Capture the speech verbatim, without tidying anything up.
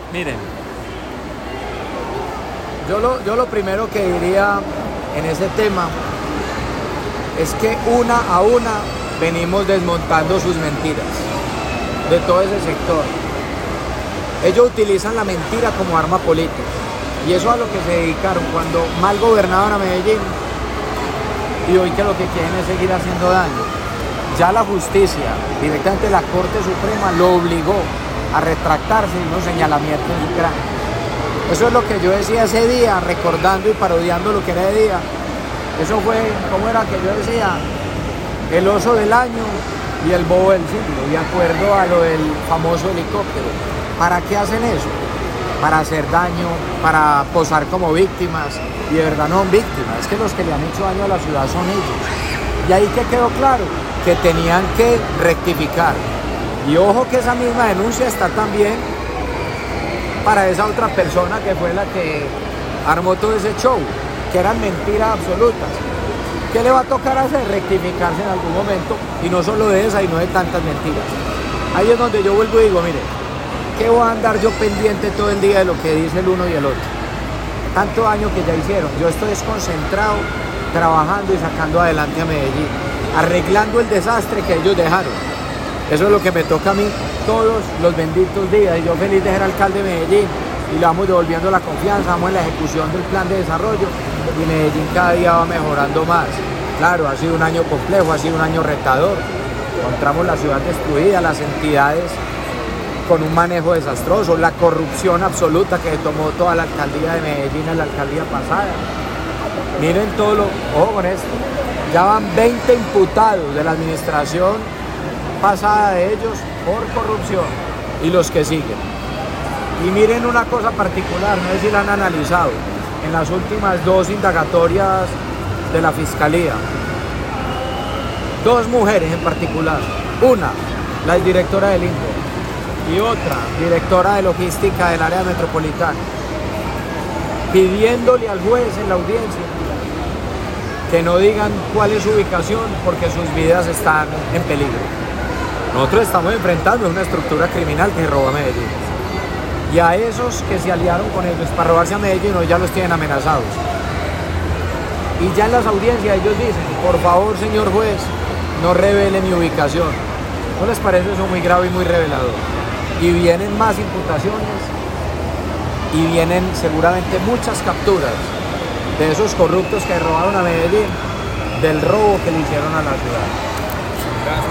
Miren, Yo lo, yo lo primero que diría en ese tema es que una a una venimos desmontando sus mentiras de todo ese sector. Ellos utilizan la mentira como arma política y eso es a lo que se dedicaron cuando mal gobernaban a Medellín y hoy que lo que quieren es seguir haciendo daño. Ya la justicia, directamente la Corte Suprema, lo obligó a retractarse de unos señalamientos y cráneo. Eso es lo que yo decía ese día, recordando y parodiando lo que era de día. Eso fue, ¿cómo era que yo decía? El oso del año y el bobo del siglo, de acuerdo a lo del famoso helicóptero. ¿Para qué hacen eso? Para hacer daño, para posar como víctimas, y de verdad no son víctimas, es que los que le han hecho daño a la ciudad son ellos. Y ahí que quedó claro que tenían que rectificar. Y ojo que esa misma denuncia está también para esa otra persona que fue la que armó todo ese show, que eran mentiras absolutas. ¿Qué le va a tocar hacer? Rectificarse en algún momento, y no solo de esa, y no de tantas mentiras. Ahí es donde yo vuelvo y digo, mire, ¿qué voy a andar yo pendiente todo el día de lo que dice el uno y el otro? Tanto daño que ya hicieron. Yo estoy desconcentrado, trabajando y sacando adelante a Medellín, arreglando el desastre que ellos dejaron. Eso es lo que me toca a mí todos los benditos días, y yo feliz de ser alcalde de Medellín, y le vamos devolviendo la confianza, vamos en la ejecución del plan de desarrollo, y Medellín cada día va mejorando más. Claro, ha sido un año complejo, ha sido un año retador, encontramos la ciudad destruida, las entidades con un manejo desastroso, la corrupción absoluta que tomó toda la alcaldía de Medellín en la alcaldía pasada. Miren todo lo, ojo con esto, ya van veinte imputados de la administración pasada de ellos por corrupción, y los que siguen. Y miren una cosa particular, no sé si la han analizado, en las últimas dos indagatorias de la Fiscalía, dos mujeres en particular, una, la directora del INDE, y otra, directora de logística del área metropolitana, pidiéndole al juez en la audiencia que no digan cuál es su ubicación porque sus vidas están en peligro. Nosotros estamos enfrentando una estructura criminal que roba a Medellín. Y a esos que se aliaron con ellos para robarse a Medellín, hoy ya los tienen amenazados. Y ya en las audiencias ellos dicen, por favor, señor juez, no revele mi ubicación. ¿No les parece eso muy grave y muy revelador? Y vienen más imputaciones y vienen seguramente muchas capturas de esos corruptos que robaron a Medellín, del robo que le hicieron a la ciudad.